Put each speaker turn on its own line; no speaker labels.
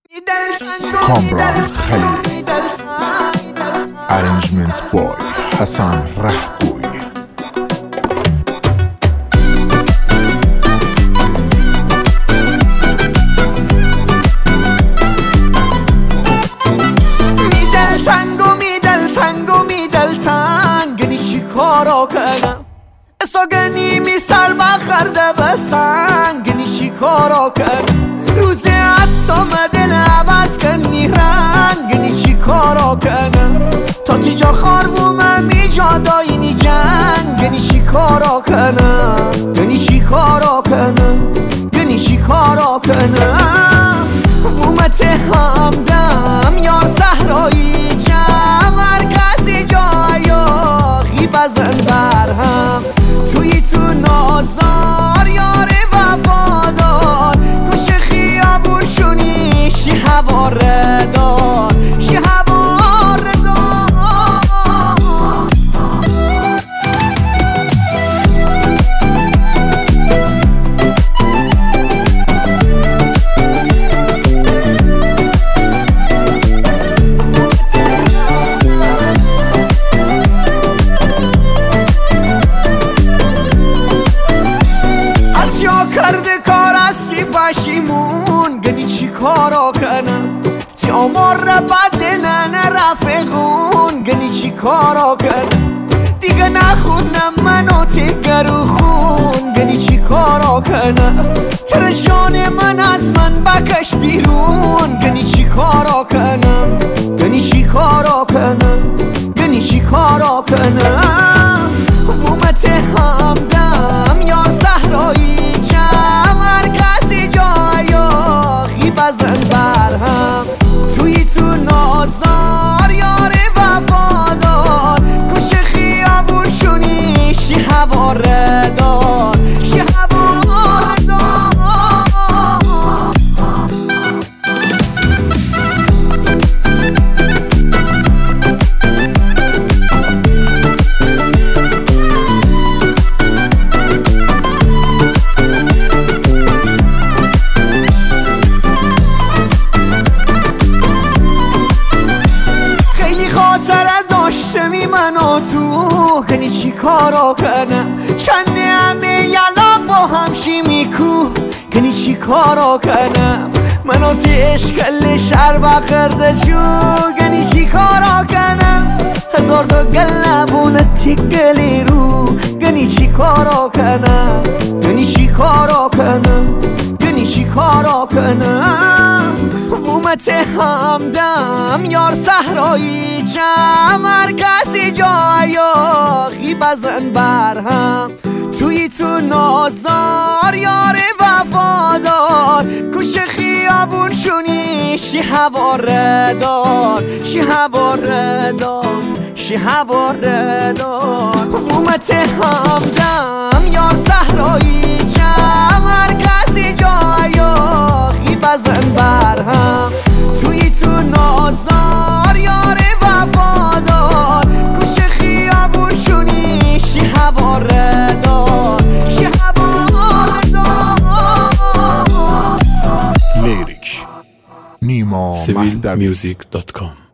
کامران خلیل. Arrangements by حسن رهگوی.
ساگنی می سر بخرده به سنگنی چی کارا کنم روزی حتی مدل عوض کنی رنگنی چی کارا کنم تا تیجا خاربومه می جاداینی جنگنی چی کارا کنم گنی چی کارا کنم گنی چی کارا کنم بومت همدم یار صحرایی جم هر کسی جایی بزن برهم توی تو نازدار یار وفادار کوچه خیابون شونی شی هواره دار شی هواره دار کرده کار هستی پشیمون گنی چی کارا کنم تی آمار بد نه رفقون گنی چی کارا کنم دیگه نخونم منو تگرو خون گنی چی کارا کنم تر جان من از من بکش بیرون گنی چی کارا کنم گنی چی کارا کنم گنی چی کارا کنم حکومت همدم یار صحرایی بزن برهم توی تو نازدار یار وفادار کوچه خیابون شونی شی هواره دار شی هواره دار داشتمی منو تو کنی چی کارا کنم چند همه یلا با همشی میکو کنی چی کارا کنم منو تی اشکل شهر بخرده شو کنی چی کارا کنم هزار تا گلبونه تی گلی رو کنی چی کارا کنم کنی چی کارا کنم کنی چی کارا کنم حکومت همدم یار صحرایی جم هر کسی جایی بزن برهم توی تو نازدار یار وفادار کوچه خیابون شونی شی هواره دار شی هواره دار شی هواره دار حکومت همدم یار صحرایی جم هر کسی جایی بزن برهم توی تو نازدار یار وفادار کوچه خیابون شونی شی هواره دار شی هواره دار
لیریک نیما مهدوی
civilmusic.com